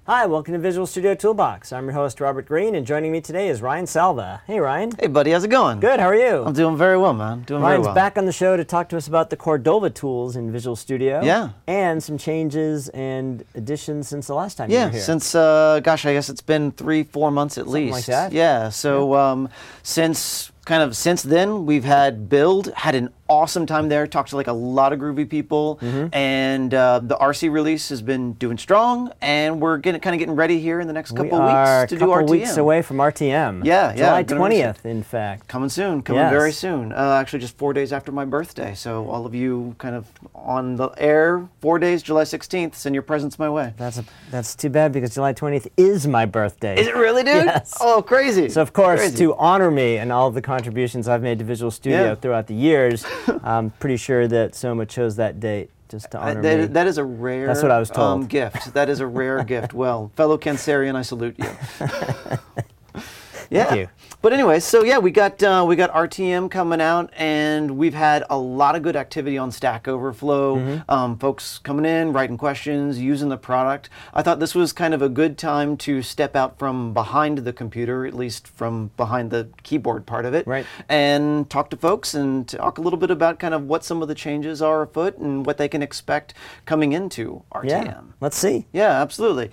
Hi, welcome to Visual Studio Toolbox. I'm your host, Robert Green, and joining me today is Ryan Salva. Hey, Ryan. Hey, buddy. How's it going? Good. How are you? I'm doing very well, man. Ryan's back on the show to talk to us about the Cordova tools in Visual Studio. Yeah. And some changes and additions since the last time you were here. Yeah, since, I guess it's been 3-4 months at least. Something like that. Yeah, so since then, we've had an awesome time there, talked to like a lot of groovy people, and the RC release has been doing strong, and we're getting ready here in the next couple weeks to do RTM. We are a couple weeks away from RTM. Yeah. July 20th, in fact. Coming very soon. Actually, just 4 days after my birthday, so all of you kind of on the air, 4 days, July 16th, send your presents my way. That's too bad because July 20th is my birthday. Is it really, dude? Yes. Oh, crazy. So, of course, to honor me and all of the contributions I've made to Visual Studio throughout the years, I'm pretty sure that Soma chose that date just to honor me. That is a rare That's what I was told. Gift. That is a rare gift. Well, fellow Cancerian, I salute you. Yeah. Thank you. But anyway, so yeah, we got RTM coming out, and we've had a lot of good activity on Stack Overflow. Folks coming in, writing questions, using the product. I thought this was kind of a good time to step out from behind the computer, at least from behind the keyboard part of it, right, and talk to folks and talk a little bit about kind of what some of the changes are afoot and what they can expect coming into RTM. Yeah, let's see. Yeah, absolutely.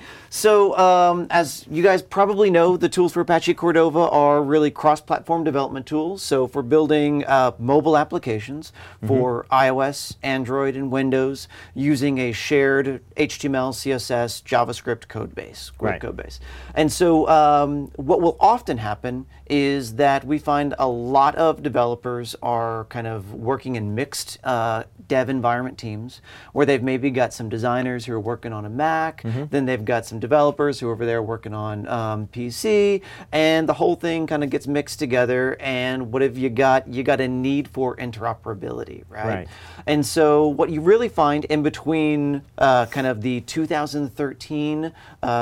So as you guys probably know, the tools for Apache Cordova are really cross-platform development tools. So for building mobile applications for iOS, Android, and Windows using a shared HTML, CSS, JavaScript code base, code base. And so what will often happen is that we find a lot of developers are kind of working in mixed dev environment teams where they've maybe got some designers who are working on a Mac, then they've got some developers who are over there working on PC, and the whole thing kind of gets mixed together, and what have you got? You got a need for interoperability, right? And so what you really find in between kind of the 2013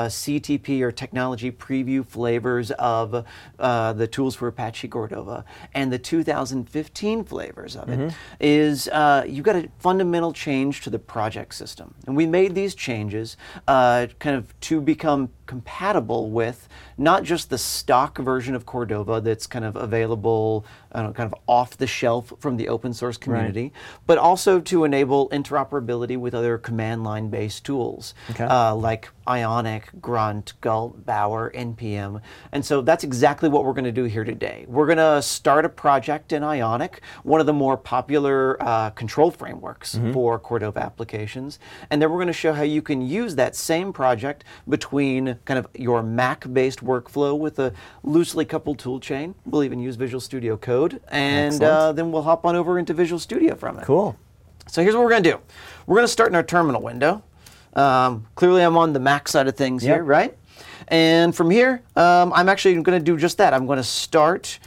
CTP or technology preview flavors of the tools for Apache Cordova and the 2015 flavors of it is you've got a fundamental change to the project system. And we made these changes kind of to become compatible with not just the stock version of Cordova that's kind of available, kind of off the shelf from the open source community, but also to enable interoperability with other command line based tools like Ionic, Grunt, Gulp, Bower, NPM. And so that's exactly what we're going to do here today. We're going to start a project in Ionic, one of the more popular control frameworks for Cordova applications. And then we're going to show how you can use that same project between kind of your Mac-based workflow with a loosely coupled tool chain. We'll even use Visual Studio Code. And then we'll hop on over into Visual Studio from it. Cool. So here's what we're going to do. We're going to start in our terminal window. Clearly I'm on the Mac side of things here, right? And from here, I'm actually going to do just that. I'm going to start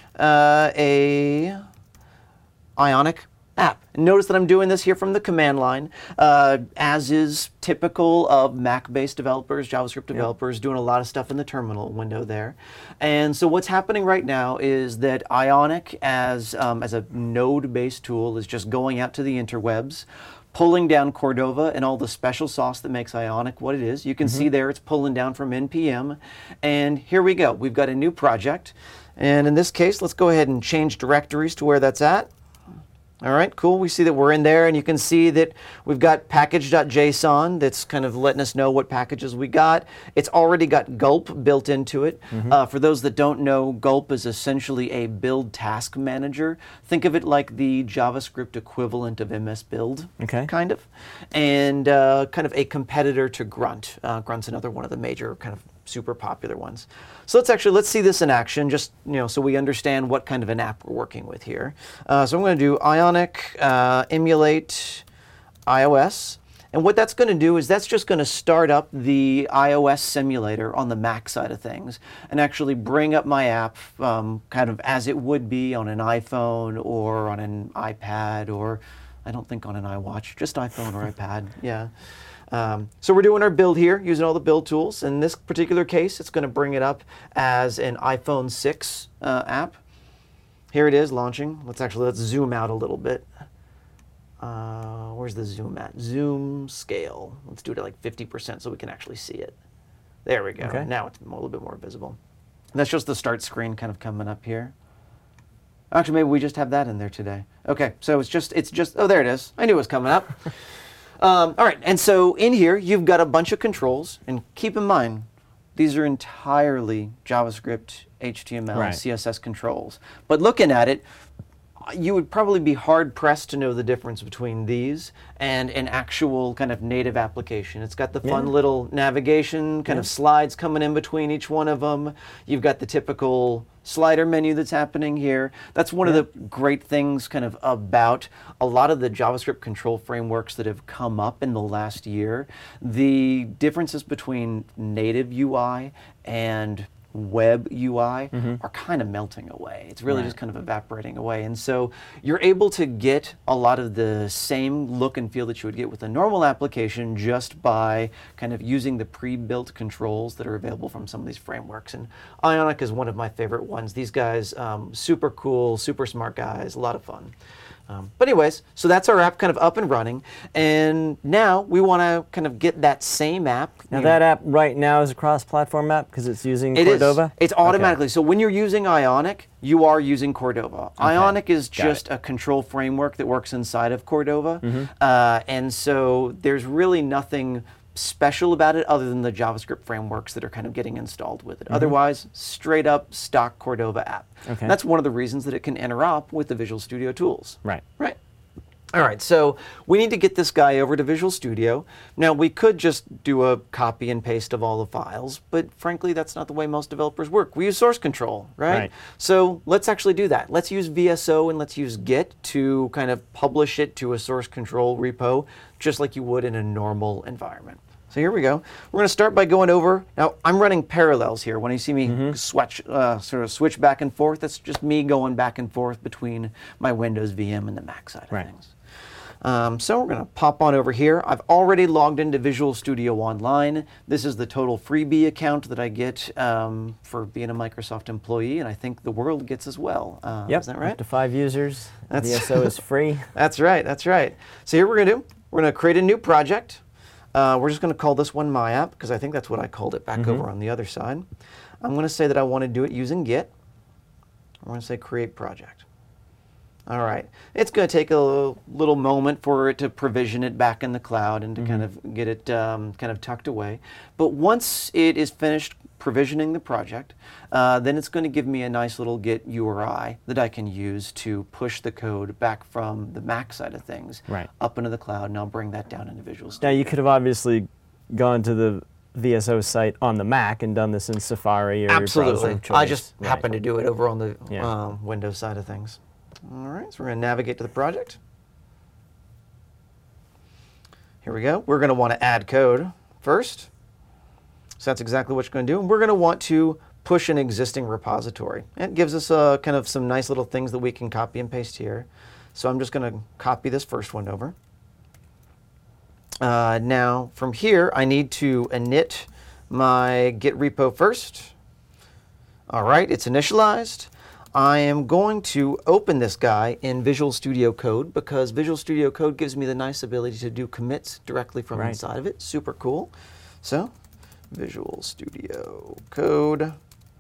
a Ionic app. And notice that I'm doing this here from the command line, as is typical of Mac-based developers, JavaScript developers, doing a lot of stuff in the terminal window there. And so what's happening right now is that Ionic, as a node-based tool, is just going out to the interwebs, pulling down Cordova and all the special sauce that makes Ionic what it is. You can see there it's pulling down from NPM. And here we go. We've got a new project. And in this case, let's go ahead and change directories to where that's at. All right, cool. We see that we're in there, and you can see that we've got package.json that's kind of letting us know what packages we got. It's already got Gulp built into it. For those that don't know, Gulp is essentially a build task manager. Think of it like the JavaScript equivalent of MS Build, kind of, and kind of a competitor to Grunt. Grunt's another one of the major kind of super popular ones. So let's see this in action, just so we understand what kind of an app we're working with here. So I'm going to do Ionic emulate iOS, and what that's going to do is that's just going to start up the iOS simulator on the Mac side of things and actually bring up my app kind of as it would be on an iPhone or on an iPad, or I don't think on an iWatch, just iPhone or iPad. So we're doing our build here, using all the build tools. In this particular case, it's going to bring it up as an iPhone 6 app. Here it is launching. Let's zoom out a little bit. Where's the zoom at? Zoom scale. Let's do it at like 50% so we can actually see it. There we go. Okay. Now it's a little bit more visible. And that's just the start screen kind of coming up here. Actually, maybe we just have that in there today. Okay, so it's just, oh, there it is. I knew it was coming up. All right, and so in here, you've got a bunch of controls, and keep in mind, these are entirely JavaScript, HTML, right. CSS controls. But looking at it, you would probably be hard-pressed to know the difference between these and an actual kind of native application. It's got the fun little navigation kind of slides coming in between each one of them. You've got the typical slider menu that's happening here. That's one of the great things kind of about a lot of the JavaScript control frameworks that have come up in the last year. The differences between native UI and web UI are kind of melting away. It's really just kind of evaporating away. And so you're able to get a lot of the same look and feel that you would get with a normal application just by kind of using the pre-built controls that are available from some of these frameworks. And Ionic is one of my favorite ones. These guys, super cool, super smart guys, a lot of fun. But anyways, so that's our app kind of up and running, and now we want to kind of get that same app. Now that app right now is a cross-platform app because it's using Cordova? It's automatically. So when you're using Ionic, you are using Cordova. Okay. Ionic is just a control framework that works inside of Cordova, and so there's really nothing special about it other than the JavaScript frameworks that are kind of getting installed with it. Otherwise, straight up stock Cordova app. Okay. That's one of the reasons that it can interop with the Visual Studio tools. Right. Right. All right, so we need to get this guy over to Visual Studio. Now, we could just do a copy and paste of all the files, but frankly, that's not the way most developers work. We use source control, right? So let's actually do that. Let's use VSO and let's use Git to kind of publish it to a source control repo, just like you would in a normal environment. So here we go. We're going to start by going over. Now, I'm running parallels here. When you see me sort of switch back and forth, that's just me going back and forth between my Windows VM and the Mac side of things. So we're going to pop on over here. I've already logged into Visual Studio Online. This is the total freebie account that I get for being a Microsoft employee, and I think the world gets as well. Is that right? Up to 5 users. VSO is free. That's right. That's right. So here we're going to do. We're going to create a new project. We're just going to call this one My App, because I think that's what I called it back over on the other side. I'm going to say that I want to do it using Git. I'm going to say Create Project. All right. It's going to take a little moment for it to provision it back in the cloud and to kind of get it kind of tucked away. But once it is finished provisioning the project, then it's going to give me a nice little Git URI that I can use to push the code back from the Mac side of things up into the cloud, and I'll bring that down into Visual Studio. Now, you could have obviously gone to the VSO site on the Mac and done this in Safari or your browser of choice. I just happened to do it over on the Windows side of things. All right, so we're going to navigate to the project. Here we go. We're going to want to add code first. So that's exactly what you're going to do. And we're going to want to push an existing repository. It gives us kind of some nice little things that we can copy and paste here. So I'm just going to copy this first one over. Now, from here, I need to init my Git repo first. All right, it's initialized. I am going to open this guy in Visual Studio Code because Visual Studio Code gives me the nice ability to do commits directly from inside of it. Super cool. So, Visual Studio Code.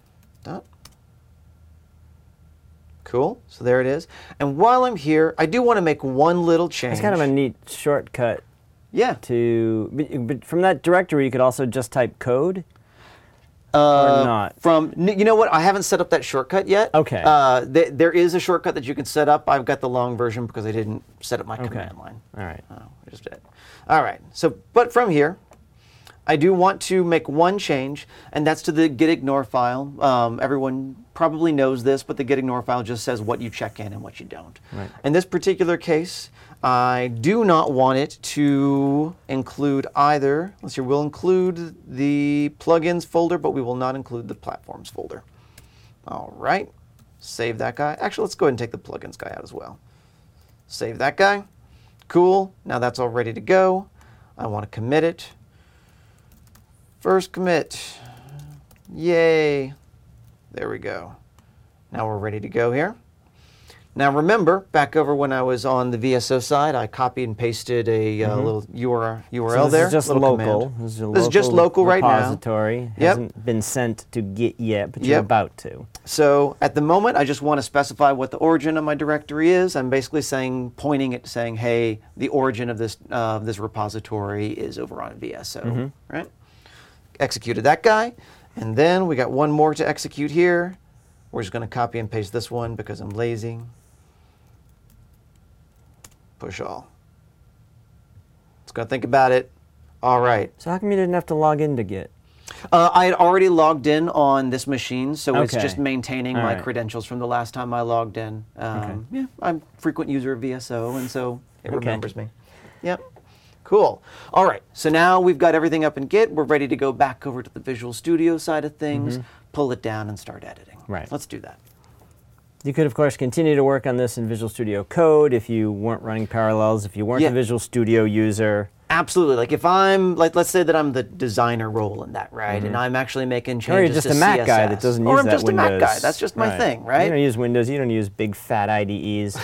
Cool. So there it is. And while I'm here, I do want to make one little change. It's kind of a neat shortcut. Yeah. But from that directory, you could also just type code. Or not? You know what? I haven't set up that shortcut yet. Okay. There is a shortcut that you can set up. I've got the long version because I didn't set up my command line. All right. I just did. All right. So, but from here, I do want to make one change, and that's to the gitignore file. Everyone probably knows this, but the gitignore file just says what you check in and what you don't. Right. In this particular case, I do not want it to include either. Let's see, we'll include the plugins folder, but we will not include the platforms folder. All right. Save that guy. Actually, let's go ahead and take the plugins guy out as well. Save that guy. Cool. Now that's all ready to go. I want to commit it. First commit. Yay. There we go. Now we're ready to go here. Now remember, back over when I was on the VSO side, I copied and pasted a little URL so there. This is just local. This is just local right now. Repository. Hasn't been sent to Git yet, but you're about to. So at the moment, I just want to specify what the origin of my directory is. I'm basically pointing it, saying, hey, the origin of this repository is over on VSO, right? Executed that guy. And then we got one more to execute here. We're just going to copy and paste this one because I'm lazy. Push all. It's going to think about it. All right. So how come you didn't have to log into Git? I had already logged in on this machine, so it's just maintaining my credentials from the last time I logged in. Yeah, I'm a frequent user of VSO, and so it remembers me. Yep. Cool. All right. So now we've got everything up in Git. We're ready to go back over to the Visual Studio side of things, pull it down, and start editing. Right. Let's do that. You could, of course, continue to work on this in Visual Studio Code if you weren't running Parallels, if you weren't a Visual Studio user. Absolutely. Like if I'm, let's say that I'm the designer role in that, right? And I'm actually making changes to CSS. Or you're just a Mac guy that doesn't use that Windows. Or I'm just a Mac guy. That's just my thing, right? You don't use Windows. You don't use big fat IDEs.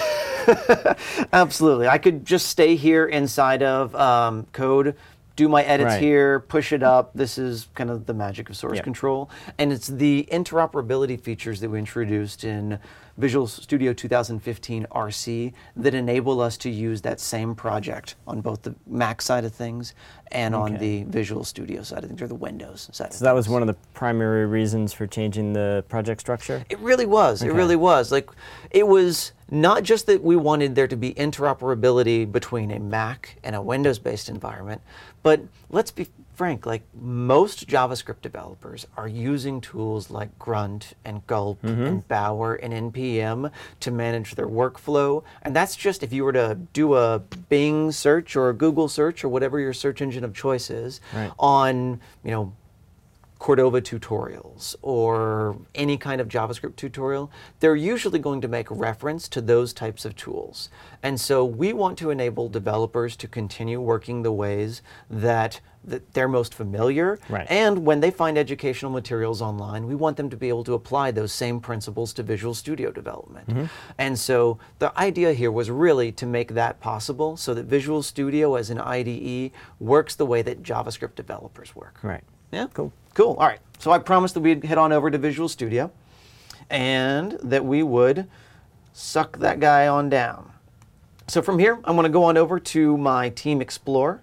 Absolutely. I could just stay here inside of Code, do my edits here, push it up. This is kind of the magic of source control. And it's the interoperability features that we introduced in Visual Studio 2015 RC that enable us to use that same project on both the Mac side of things and on the Visual Studio side of things, or the Windows side of things. So that was one of the primary reasons for changing the project structure? It really was. It really was. Like, it was not just that we wanted there to be interoperability between a Mac and a Windows-based environment, but let's be frank, like most JavaScript developers are using tools like Grunt and Gulp and Bower and NPM to manage their workflow. And that's just if you were to do a Bing search or a Google search or whatever your search engine of choice is on, Cordova tutorials or any kind of JavaScript tutorial, they're usually going to make reference to those types of tools. And so we want to enable developers to continue working the ways that they're most familiar. And when they find educational materials online, we want them to be able to apply those same principles to Visual Studio development. And so the idea here was really to make that possible so that Visual Studio as an IDE works the way that JavaScript developers work. Yeah? Cool. Cool. All right. So I promised that we'd head on over to Visual Studio and that we would suck that guy on down. So from here, I'm going to go on over to my Team Explorer.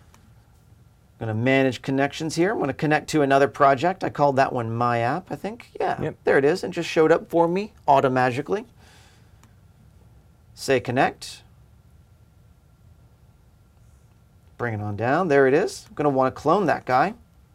I'm going to manage connections here. I'm going to connect to another project. I called that one My App, I think. Yeah, there it is. It just showed up for me automatically. Say connect. Bring it on down. There it is. I'm going to want to clone that guy.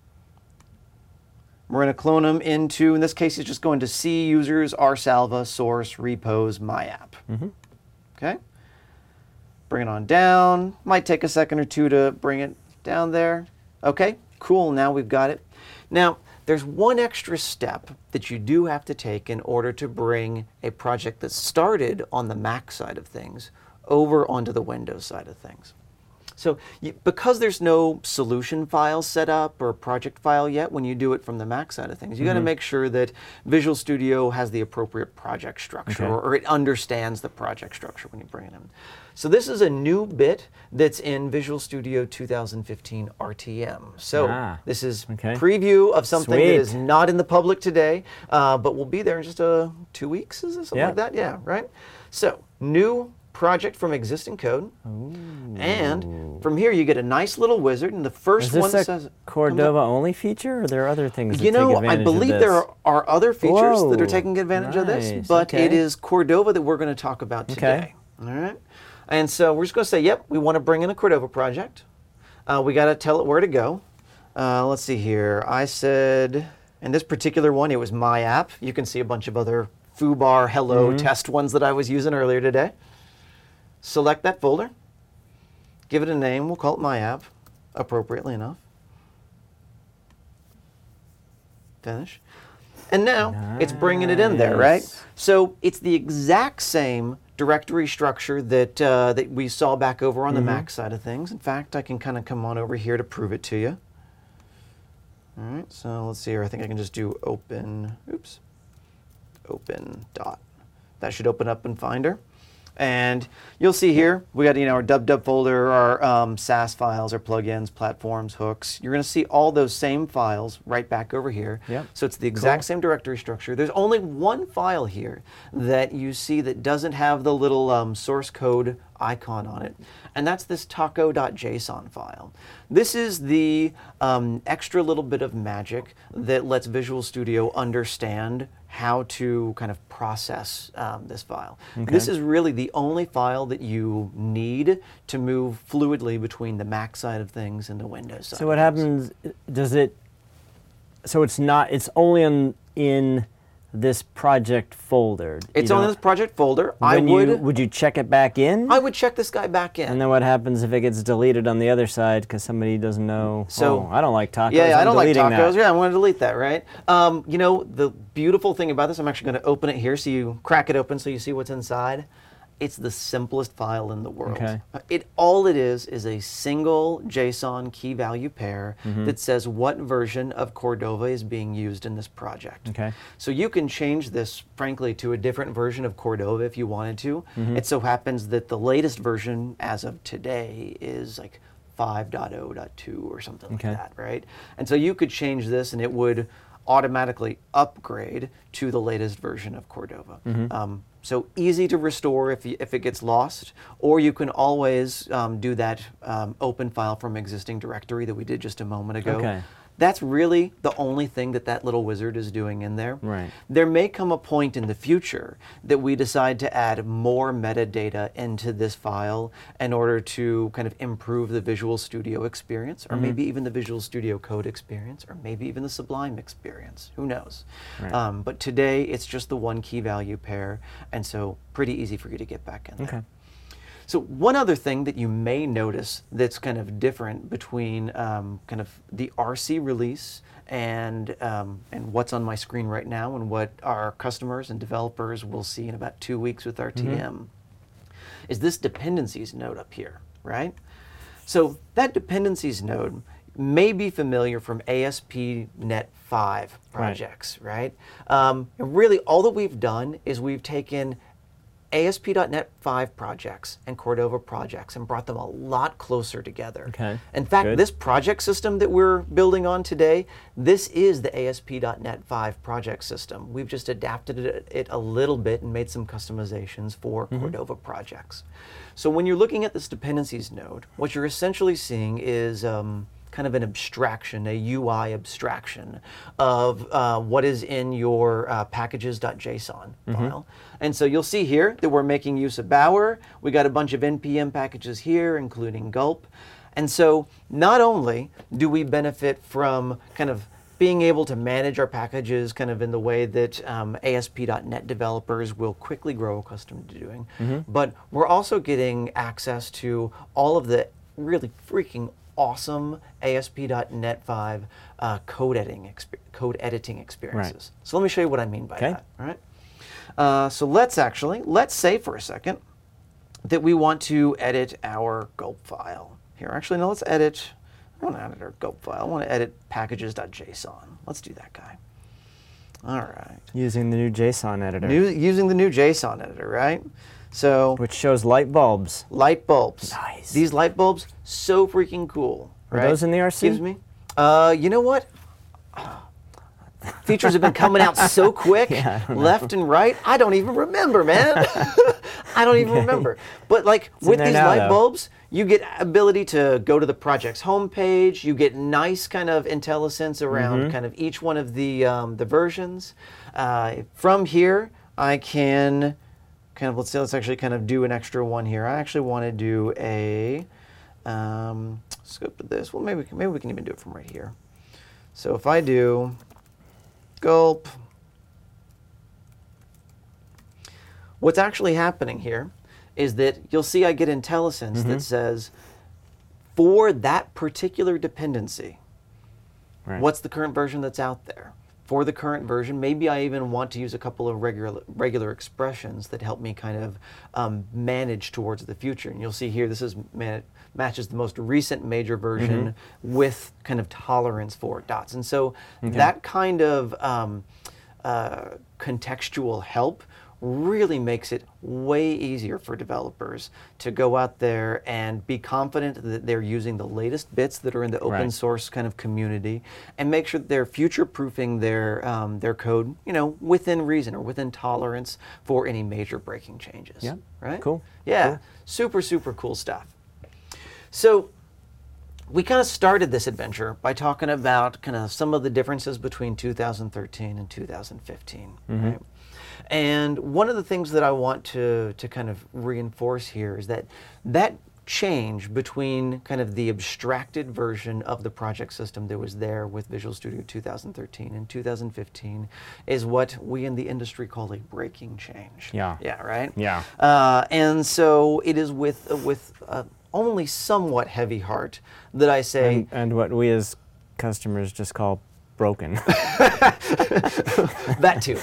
We're going to clone them into, in this case, it's just going to C users, rsalva, source, repos, my app. Okay. Bring it on down. Might take a second or two to bring it down there. Okay, cool. Now we've got it. Now, there's one extra step that you do have to take in order to bring a project that started on the Mac side of things over onto the Windows side of things. So because there's no solution file set up or project file yet when you do it from the Mac side of things, you got to make sure that Visual Studio has the appropriate project structure or it understands the project structure when you bring it in. So this is a new bit that's in Visual Studio 2015 RTM. So this is preview of something that is not in the public today, but will be there in just 2 weeks, is it? Something like that? Yeah, right? So new project from existing code. And from here you get a nice little wizard, and the first one says... Is this a Cordova only feature, or are there other things that take advantage of this? I believe there are other features that are taking advantage of this, but it is Cordova that we're going to talk about today. All right? And so we're just going to say, yep, we want to bring in a Cordova project. We got to tell it where to go. Let's see here. I said, in this particular one, it was My App. You can see a bunch of other foobar, hello, test ones that I was using earlier today. Select that folder, give it a name, we'll call it My App, appropriately enough. Finish. And now it's bringing it in there, right? So it's the exact same directory structure that, that we saw back over on the Mac side of things. In fact, I can kind of come on over here to prove it to you. All right, so let's see here. I think I can just do open, open dot That should open up in Finder. And you'll see here, we got our dub folder, our SAS files, our plugins, platforms, hooks. You're going to see all those same files right back over here. Yep. So it's the exact same directory structure. There's only one file here that you see that doesn't have the little source code icon on it, and that's this taco.json file. This is the extra little bit of magic that lets Visual Studio understand how to kind of process this file. Okay. This is really the only file that you need to move fluidly between the Mac side of things and the Windows side. So what happens, so it's only in this project folder? It's on this project folder. Would you check it back in? I would check this guy back in. And then what happens if it gets deleted on the other side because somebody doesn't know, I don't like tacos, I don't like tacos. That. Yeah, I'm going to delete that, right? The beautiful thing about this, I'm actually going to open it here so you crack it open so you see what's inside. It's the simplest file in the world. Okay. All it is a single JSON key value pair that says what version of Cordova is being used in this project. Okay. So you can change this, frankly, to a different version of Cordova if you wanted to. It so happens that the latest version as of today is like 5.0.2 or something like that, right? And so you could change this and it would automatically upgrade to the latest version of Cordova. So easy to restore if it gets lost, or you can always do that open file from existing directory that we did just a moment ago. Okay. That's really the only thing that little wizard is doing in there. Right. There may come a point in the future that we decide to add more metadata into this file in order to kind of improve the Visual Studio experience, or maybe even the Visual Studio Code experience, or maybe even the Sublime experience. Who knows? Right. But today, it's just the one key value pair, and so pretty easy for you to get back in there. Okay. So one other thing that you may notice that's kind of different between kind of the RC release and what's on my screen right now and what our customers and developers will see in about 2 weeks with RTM is this dependencies node up here, right? So that dependencies node may be familiar from ASP.NET 5 projects, right? And really all that we've done is we've taken ASP.NET 5 projects and Cordova projects and brought them a lot closer together. Okay. In fact, this project system that we're building on today, this is the ASP.NET 5 project system. We've just adapted it a little bit and made some customizations for Cordova projects. So when you're looking at this dependencies node, what you're essentially seeing is kind of an abstraction, a UI abstraction of what is in your packages.json file. And so you'll see here that we're making use of Bower. We got a bunch of NPM packages here, including Gulp. And so not only do we benefit from kind of being able to manage our packages kind of in the way that ASP.NET developers will quickly grow accustomed to doing, but we're also getting access to all of the really freaking awesome ASP.NET 5 code editing experiences. Right. So let me show you what I mean by that. All right. So let's say for a second that we want to edit our Gulp file. Here, actually, no, I want to edit our Gulp file. I want to edit packages.json. Let's do that guy. All right. Using the new JSON editor. Using the new JSON editor, right? So, which shows light bulbs. Light bulbs. Nice. These light bulbs, so freaking cool. Are those in the RC? Excuse me? You know what? Features have been coming out so quick, left and right. I don't even remember, man. I don't even remember. But like with these light bulbs, you get ability to go to the project's homepage. You get nice kind of IntelliSense around kind of each one of the versions. From here, I can kind of let's actually kind of do an extra one here. I actually want to do a scope of this. Well, maybe we can even do it from right here. So if I do Gulp, what's actually happening here is that you'll see I get IntelliSense that says for that particular dependency, what's the current version that's out there? For the current version, maybe I even want to use a couple of regular expressions that help me kind of manage towards the future. And you'll see here, this is matches the most recent major version with kind of tolerance for dots. And so that kind of contextual help really makes it way easier for developers to go out there and be confident that they're using the latest bits that are in the open source kind of community, and make sure that they're future-proofing their code, within reason or within tolerance for any major breaking changes. Yeah. Right? Cool. Yeah. Cool. Super, super cool stuff. So we kind of started this adventure by talking about kind of some of the differences between 2013 and 2015. Right? And one of the things that I want to kind of reinforce here is that change between kind of the abstracted version of the project system that was there with Visual Studio 2013 and 2015 is what we in the industry call a breaking change. Yeah. Yeah, right? Yeah. And so it is with only somewhat heavy heart that I say... And what we as customers just call broken. That too.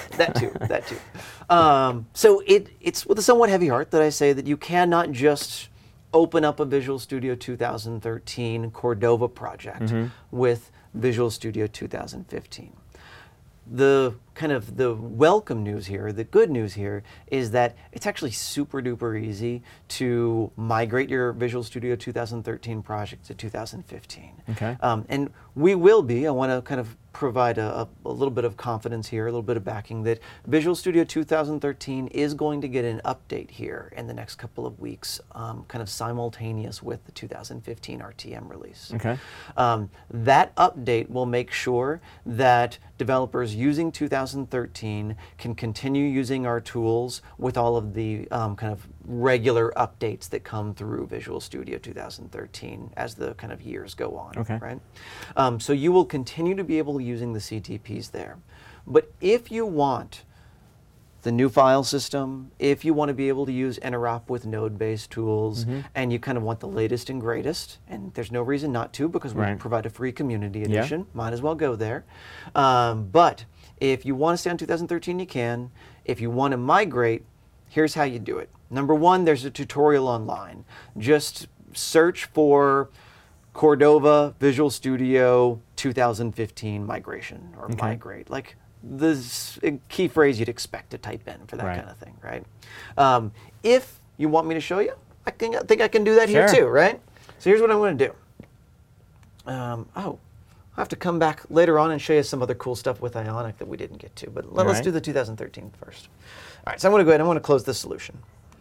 So it's with a somewhat heavy heart that I say that you cannot just open up a Visual Studio 2013 Cordova project with Visual Studio 2015. The kind of the welcome news here, the good news here, is that it's actually super duper easy to migrate your Visual Studio 2013 project to 2015. Okay. And we will be, I want to kind of provide a little bit of confidence here, a little bit of backing that Visual Studio 2013 is going to get an update here in the next couple of weeks, kind of simultaneous with the 2015 RTM release. Okay. That update will make sure that developers using 2013 can continue using our tools with all of the kind of regular updates that come through Visual Studio 2013 as the kind of years go on. Okay. Right? So you will continue to be able to using the CTPs there. But if you want the new file system, if you want to be able to use interop with node-based tools, and you kind of want the latest and greatest, and there's no reason not to because we provide a free community edition, might as well go there. But if you want to stay on 2013, you can. If you want to migrate, here's how you do it. Number one, there's a tutorial online. Just search for Cordova Visual Studio 2015 migration or migrate. Like this key phrase you'd expect to type in for that kind of thing, right? If you want me to show you, I think I can do that here too, right? So here's what I'm going to do. I'll have to come back later on and show you some other cool stuff with Ionic that we didn't get to, but let's do the 2013 first. All right, so I'm going to go ahead and I'm going to close this solution.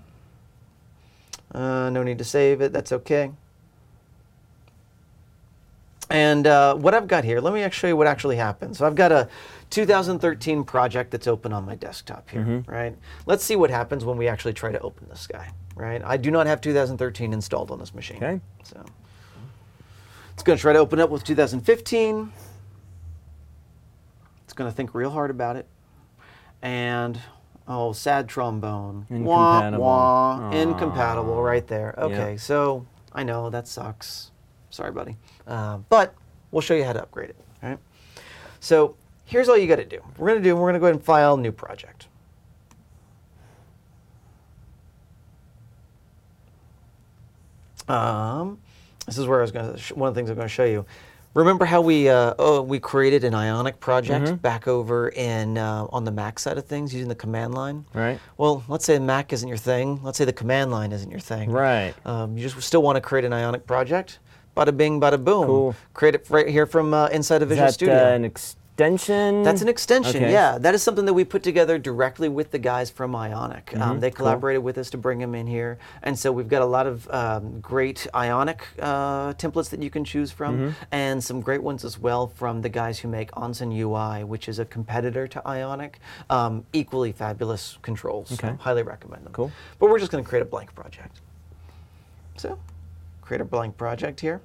No need to save it, that's okay. And what I've got here, let me show you what actually happened. So I've got a 2013 project that's open on my desktop here, right? Let's see what happens when we actually try to open this guy, right? I do not have 2013 installed on this machine. Okay. So it's going to try to open up with 2015. It's going to think real hard about it. And, oh, sad trombone. Incompatible. Wah, wah. Incompatible right there. Okay, so I know that sucks. Sorry, buddy. But we'll show you how to upgrade it. All right. So here's all you got to do. We're going to go ahead and file new project. This is where I was going to. One of the things I'm going to show you. Remember how we created an Ionic project back over in on the Mac side of things using the command line? Right. Well, let's say Mac isn't your thing. Let's say the command line isn't your thing. Right. You just still want to create an Ionic project. Bada bing, bada boom. Cool. Create it right here from inside of Visual Is that Studio. an extension? That's an extension, Okay. yeah. That is something that we put together directly with the guys from Ionic. They collaborated with us to bring them in here. And so we've got a lot of great Ionic templates that you can choose from, and some great ones as well from the guys who make Onsen UI, which is a competitor to Ionic. Equally fabulous controls. Okay. So highly recommend them. Cool. But we're just going to create a blank project. So, create a blank project here.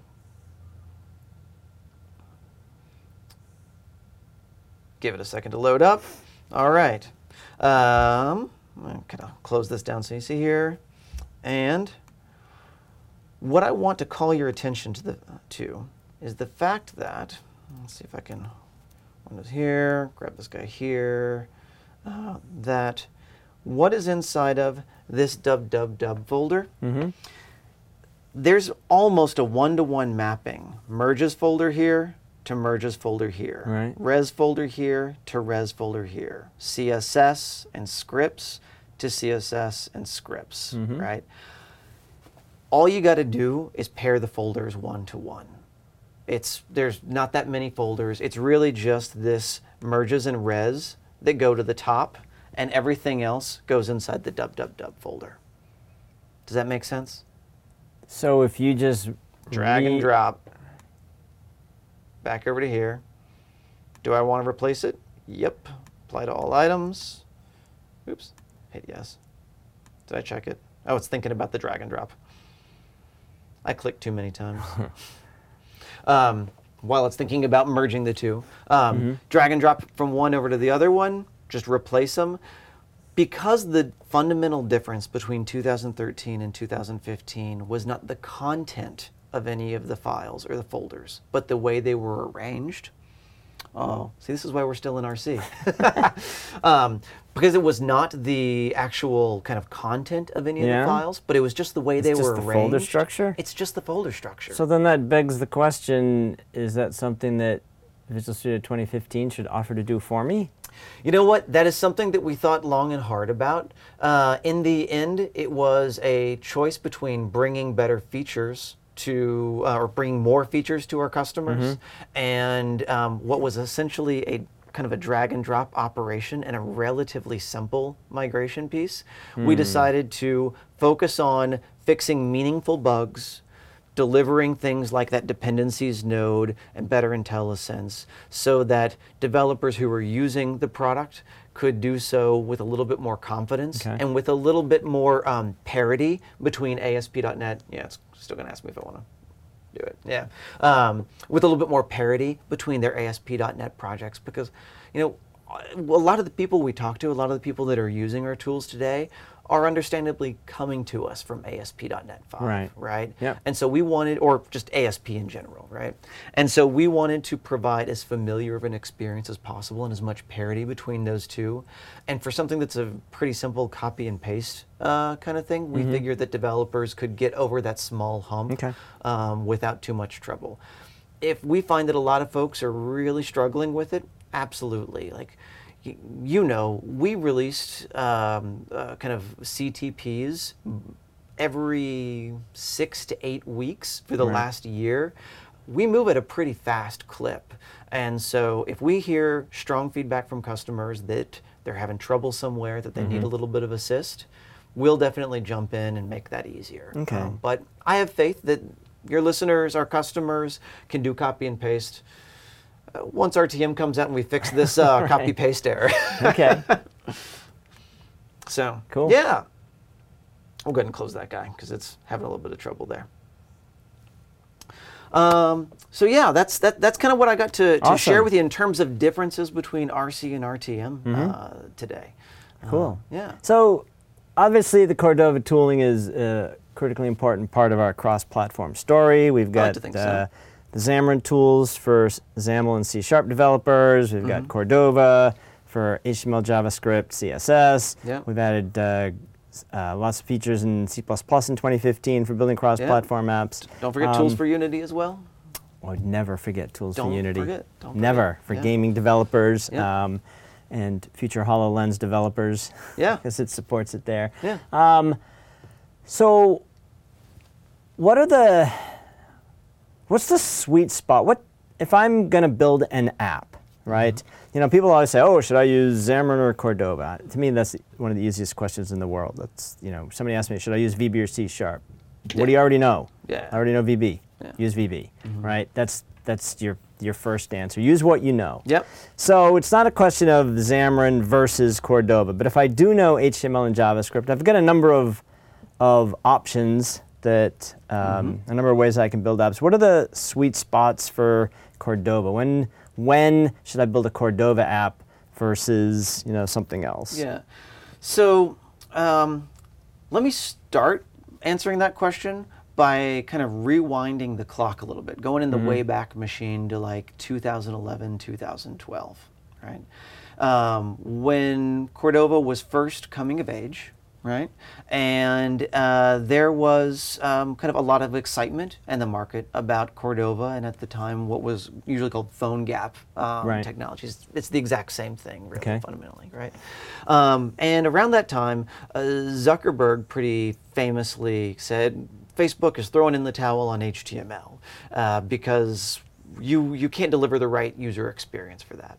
Give it a second to load up. All right. I'm going to close this down so you see here. And what I want to call your attention to is the fact that, let's see if I can, one is here, grab this guy here, that what is inside of this dub folder, there's almost a one-to-one mapping. Merges folder here to merges folder here. Right. Res folder here to res folder here. CSS and scripts to CSS and scripts, right? All you got to do is pair the folders one to one. There's not that many folders. It's really just this merges and res that go to the top, and everything else goes inside the dub folder. Does that make sense? So if you just drag and drop back over to here, do I want to replace it? Yep. Apply to all items. Oops. Hit yes. Did I check it? Oh, it's thinking about the drag and drop. I clicked too many times. While it's thinking about merging the two. Drag and drop from one over to the other one, just replace them. Because the fundamental difference between 2013 and 2015 was not the content of any of the files or the folders, but the way they were arranged. Oh, see, this is why we're still in RC. Because it was not the actual kind of content of any of the files, but it was just the way they were arranged. It's just the folder structure? It's just the folder structure. So then that begs the question, is that something that Visual Studio 2015 should offer to do for me? You know what? That is something that we thought long and hard about. In the end, it was a choice between bringing better features to, or bringing more features to our customers, and what was essentially a kind of a drag and drop operation and a relatively simple migration piece. We decided to focus on fixing meaningful bugs, delivering things like that dependencies node and better IntelliSense, so that developers who were using the product could do so with a little bit more confidence and with a little bit more parity between ASP.NET. Yeah, it's still going to ask me if I want to do it. Yeah, with a little bit more parity between their ASP.NET projects, because a lot of the people we talk to, a lot of the people that are using our tools today, are understandably coming to us from ASP.NET 5, right? Yep. And so we wanted, or just ASP in general, right? And so we wanted to provide as familiar of an experience as possible and as much parity between those two. And for something that's a pretty simple copy and paste kind of thing, we figured that developers could get over that small hump without too much trouble. If we find that a lot of folks are really struggling with it, absolutely. Like, we released kind of CTPs every 6 to 8 weeks for the last year. We move at a pretty fast clip. And so if we hear strong feedback from customers that they're having trouble somewhere, that they need a little bit of assist, we'll definitely jump in and make that easier. But I have faith that your listeners, our customers, can do copy and paste. Once RTM comes out and we fix this copy-paste error. So, cool. Yeah. We'll go ahead and close that guy because it's having a little bit of trouble there. So yeah, that's kind of what I got to share with you in terms of differences between RC and RTM today. Cool. Yeah. So obviously the Cordova tooling is a critically important part of our cross-platform story. We've got the Xamarin tools for XAML and C# developers. We've got Cordova for HTML, JavaScript, CSS. We've added lots of features in C++ in 2015 for building cross-platform apps. Don't forget tools for Unity as well. I would never forget tools for Unity. Don't forget. Never. For gaming developers and future HoloLens developers. Because it supports it there. So what's the sweet spot? What if I'm going to build an app, right? People always say, "Oh, should I use Xamarin or Cordova?" To me, that's one of the easiest questions in the world. That's somebody asked me, "Should I use VB or C#?" What do you already know? I already know VB. Use VB, right? That's your first answer. Use what you know. So it's not a question of Xamarin versus Cordova, but if I do know HTML and JavaScript, I've got a number of options that a number of ways I can build apps. What are the sweet spots for Cordova? When should I build a Cordova app versus something else? So let me start answering that question by kind of rewinding the clock a little bit, going in the Wayback Machine to like 2011, 2012, right? When Cordova was first coming of age, right? And there was kind of a lot of excitement in the market about Cordova, and at the time, what was usually called PhoneGap technologies. It's the exact same thing, really, fundamentally, right? And around that time, Zuckerberg pretty famously said, Facebook is throwing in the towel on HTML because you can't deliver the right user experience for that.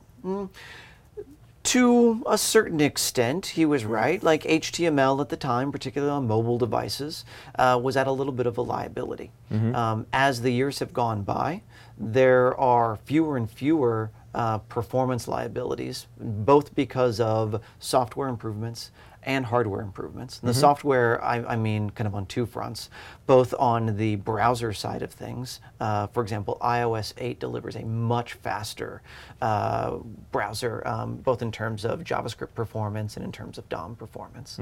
To a certain extent, he was right. Like HTML at the time, particularly on mobile devices, was at a little bit of a liability. As the years have gone by, there are fewer and fewer performance liabilities, both because of software improvements and hardware improvements. And the software, I mean kind of on two fronts, both on the browser side of things. For example, iOS 8 delivers a much faster browser, both in terms of JavaScript performance and in terms of DOM performance.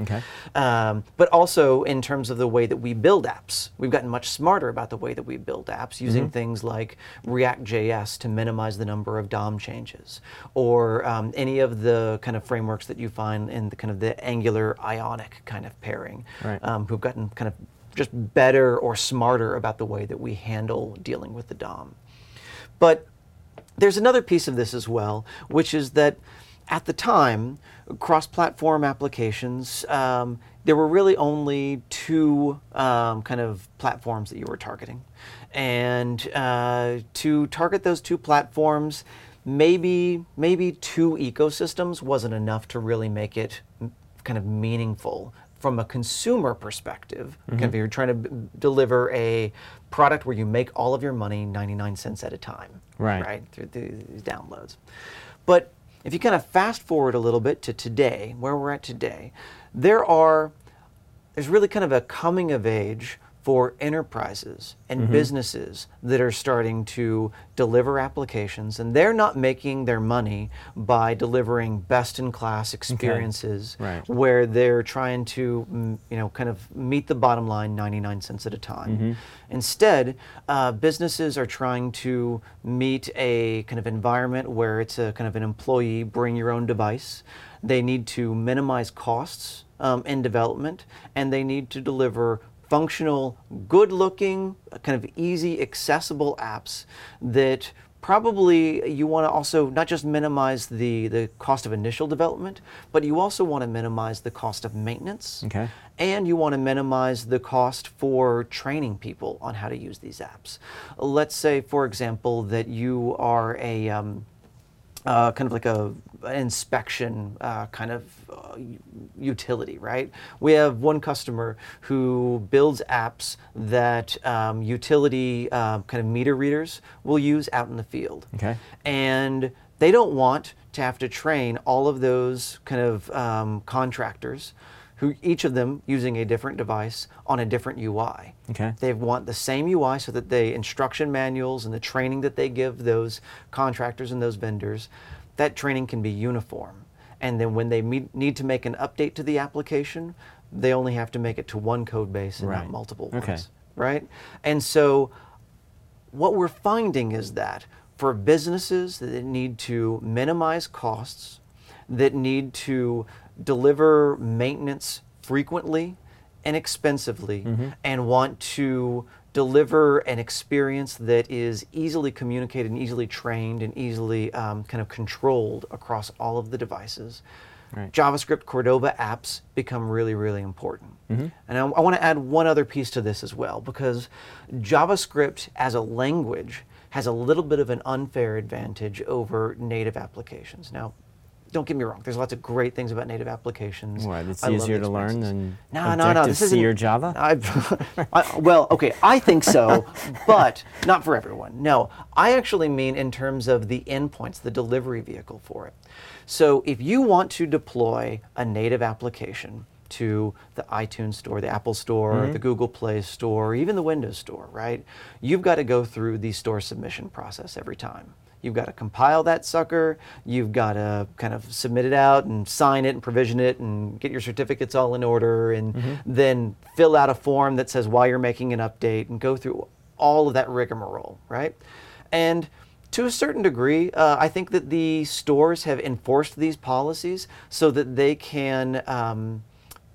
But also in terms of the way that we build apps. We've gotten much smarter about the way that we build apps, using things like React.js to minimize the number of DOM changes, or any of the kind of frameworks that you find in the kind of the Angular Ionic kind of pairing, who've gotten kind of just better or smarter about the way that we handle dealing with the DOM. But there's another piece of this as well, which is that at the time, cross-platform applications, there were really only two kind of platforms that you were targeting. And to target those two platforms, maybe two ecosystems wasn't enough to really make it kind of meaningful from a consumer perspective. If you're trying to deliver a product where you make all of your money 99 cents at a time, right, through these downloads. But if you kind of fast forward a little bit to today, where we're at today, there's really kind of a coming of age for enterprises and businesses that are starting to deliver applications, and they're not making their money by delivering best-in-class experiences where they're trying to, kind of meet the bottom line 99 cents at a time. Instead, businesses are trying to meet a kind of environment where it's a kind of an employee bring your own device. They need to minimize costs in development, and they need to deliver functional, good-looking, kind of easy, accessible apps that probably you want to also not just minimize the cost of initial development, but you also want to minimize the cost of maintenance. And you want to minimize the cost for training people on how to use these apps. Let's say, for example, that you are a kind of like an inspection kind of utility, right? We have one customer who builds apps that utility kind of meter readers will use out in the field. And they don't want to have to train all of those kind of contractors, who each of them using a different device on a different UI. They want the same UI so that the instruction manuals and the training that they give those contractors and those vendors, that training can be uniform. And then when they need to make an update to the application, they only have to make it to one code base and not multiple ones, right? And so what we're finding is that for businesses that need to minimize costs, that need to deliver maintenance frequently and expensively, and want to deliver an experience that is easily communicated and easily trained and easily kind of controlled across all of the devices, JavaScript Cordova apps become really, really important. And I want to add one other piece to this as well, because JavaScript as a language has a little bit of an unfair advantage over native applications. Now, don't get me wrong, there's lots of great things about native applications. What, it's easier to learn than No, Objective C or Java? Well, okay, I think so, but not for everyone. No, I actually mean in terms of the endpoints, the delivery vehicle for it. So if you want to deploy a native application to the iTunes Store, the Apple Store, the Google Play Store, even the Windows Store, right? You've got to go through the store submission process every time. You've got to compile that sucker, you've got to kind of submit it out and sign it and provision it and get your certificates all in order, and then fill out a form that says why you're making an update and go through all of that rigmarole, right? And to a certain degree, I think that the stores have enforced these policies so that they can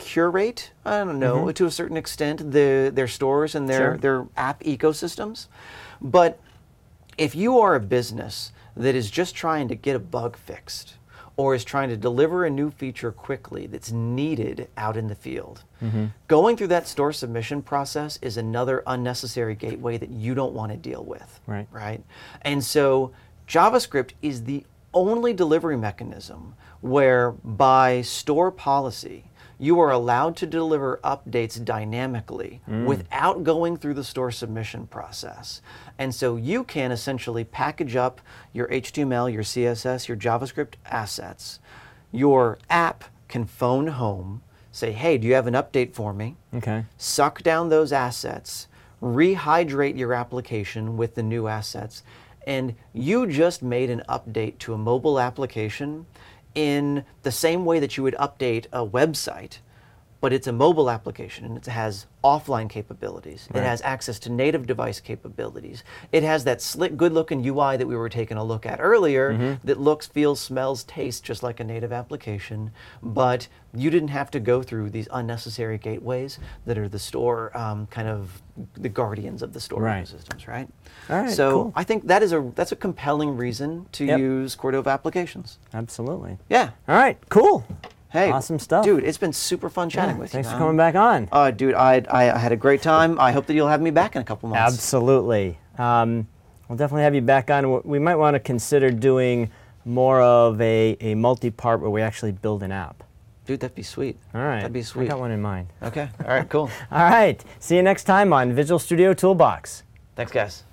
curate, I don't know, to a certain extent, their stores and Sure. their app ecosystems. But if you are a business that is just trying to get a bug fixed or is trying to deliver a new feature quickly that's needed out in the field, going through that store submission process is another unnecessary gateway that you don't want to deal with. Right. Right? And so JavaScript is the only delivery mechanism where by store policy, you are allowed to deliver updates dynamically without going through the store submission process. And so you can essentially package up your HTML, your CSS, your JavaScript assets. Your app can phone home, say, hey, do you have an update for me? Okay. Suck down those assets, rehydrate your application with the new assets, and you just made an update to a mobile application in the same way that you would update a website, but it's a mobile application and it has offline capabilities. Right. It has access to native device capabilities. It has that slick, good-looking UI that we were taking a look at earlier that looks, feels, smells, tastes just like a native application, but you didn't have to go through these unnecessary gateways that are the store, kind of the guardians of the store Right. ecosystems, right? All right, So cool. I think that's a compelling reason to Yep. use Cordova applications. Absolutely. Yeah. All right, cool. Hey, Awesome stuff. dude. It's been super fun chatting Yeah, with thanks you. for coming back on. Dude, I had a great time. I hope that you'll have me back in a couple months. Absolutely. We'll definitely have you back on. We might want to consider doing more of a multi-part where we actually build an app. Dude, that'd be sweet. All right. That'd be I sweet. got one in mind. Okay. All right. Cool. All right. See you next time on Visual Studio Toolbox. Thanks, guys.